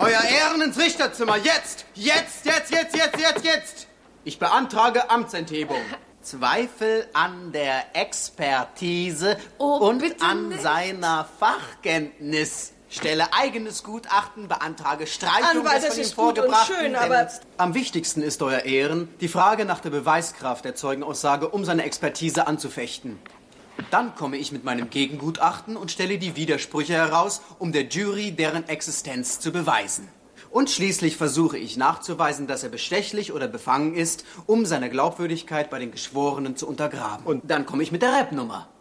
Euer Ehren ins Richterzimmer, jetzt! Jetzt! Ich beantrage Amtsenthebung. Zweifel an der Expertise und an seiner Fachkenntnis. Stelle eigenes Gutachten, beantrage Streichung Anwalt, des das von ihm ist gut und vorgebrachten. schön, aber... Am wichtigsten ist, Euer Ehren, die Frage nach der Beweiskraft der Zeugenaussage, um seine Expertise anzufechten. Dann komme ich mit meinem Gegengutachten und stelle die Widersprüche heraus, um der Jury deren Existenz zu beweisen. Und schließlich versuche ich nachzuweisen, dass er bestechlich oder befangen ist, um seine Glaubwürdigkeit bei den Geschworenen zu untergraben. Und dann komme ich mit der Rap-Nummer.